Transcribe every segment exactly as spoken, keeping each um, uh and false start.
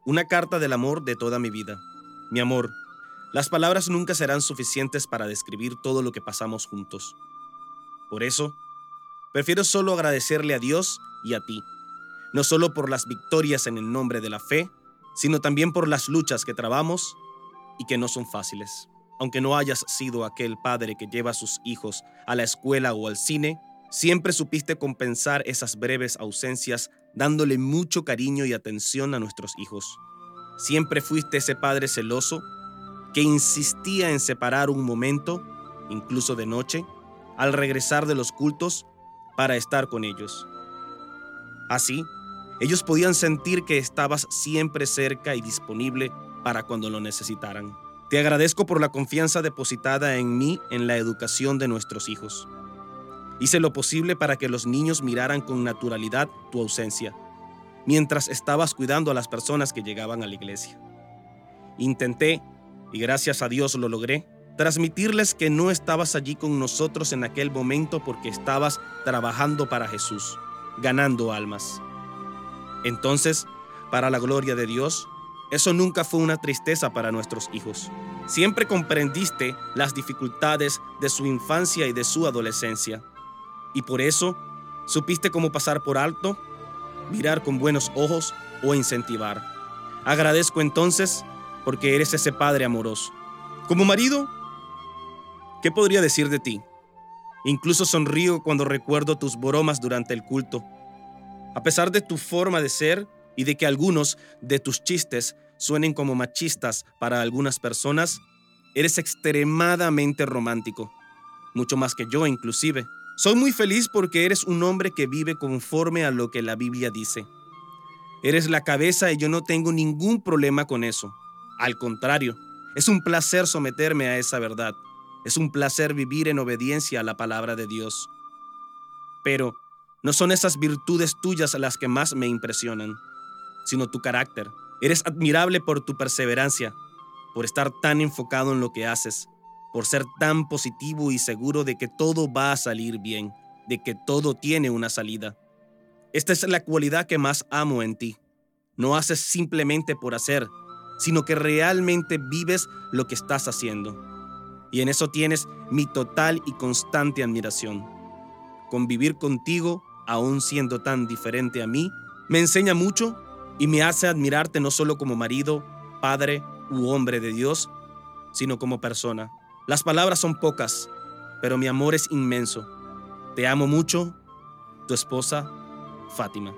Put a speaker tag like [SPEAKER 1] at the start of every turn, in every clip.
[SPEAKER 1] una carta del amor de toda mi vida. Mi amor, las palabras nunca serán suficientes para describir todo lo que pasamos juntos. Por eso, prefiero solo agradecerle a Dios y a ti, no solo por las victorias en el nombre de la fe, sino también por las luchas que trabamos y que no son fáciles. Aunque no hayas sido aquel padre que lleva a sus hijos a la escuela o al cine, siempre supiste compensar esas breves ausencias dándole mucho cariño y atención a nuestros hijos. Siempre fuiste ese padre celoso que insistía en separar un momento, incluso de noche, al regresar de los cultos para estar con ellos. Así, ellos podían sentir que estabas siempre cerca y disponible para cuando lo necesitaran. Te agradezco por la confianza depositada en mí en la educación de nuestros hijos. Hice lo posible para que los niños miraran con naturalidad tu ausencia, mientras estabas cuidando a las personas que llegaban a la iglesia. Intenté, y gracias a Dios lo logré, transmitirles que no estabas allí con nosotros en aquel momento porque estabas trabajando para Jesús, ganando almas. Entonces, para la gloria de Dios, eso nunca fue una tristeza para nuestros hijos. Siempre comprendiste las dificultades de su infancia y de su adolescencia. Y por eso, supiste cómo pasar por alto, mirar con buenos ojos o incentivar. Agradezco entonces porque eres ese padre amoroso. Como marido, ¿qué podría decir de ti? Incluso sonrío cuando recuerdo tus bromas durante el culto. A pesar de tu forma de ser y de que algunos de tus chistes suenen como machistas para algunas personas, eres extremadamente romántico, mucho más que yo inclusive. Soy muy feliz porque eres un hombre que vive conforme a lo que la Biblia dice. Eres la cabeza y yo no tengo ningún problema con eso. Al contrario, es un placer someterme a esa verdad. Es un placer vivir en obediencia a la palabra de Dios. Pero no son esas virtudes tuyas las que más me impresionan, sino tu carácter. Eres admirable por tu perseverancia, por estar tan enfocado en lo que haces, por ser tan positivo y seguro de que todo va a salir bien, de que todo tiene una salida. Esta es la cualidad que más amo en ti. No haces simplemente por hacer, sino que realmente vives lo que estás haciendo. Y en eso tienes mi total y constante admiración. Convivir contigo, aún siendo tan diferente a mí, me enseña mucho y me hace admirarte no solo como marido, padre u hombre de Dios, sino como persona. Las palabras son pocas, pero mi amor es inmenso. Te amo mucho, tu esposa, Fátima.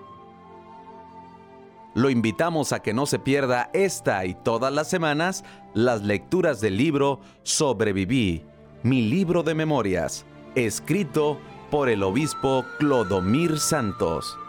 [SPEAKER 2] Lo invitamos a que no se pierda esta y todas las semanas las lecturas del libro Sobreviví, mi libro de memorias, escrito por el obispo Clodomir Santos.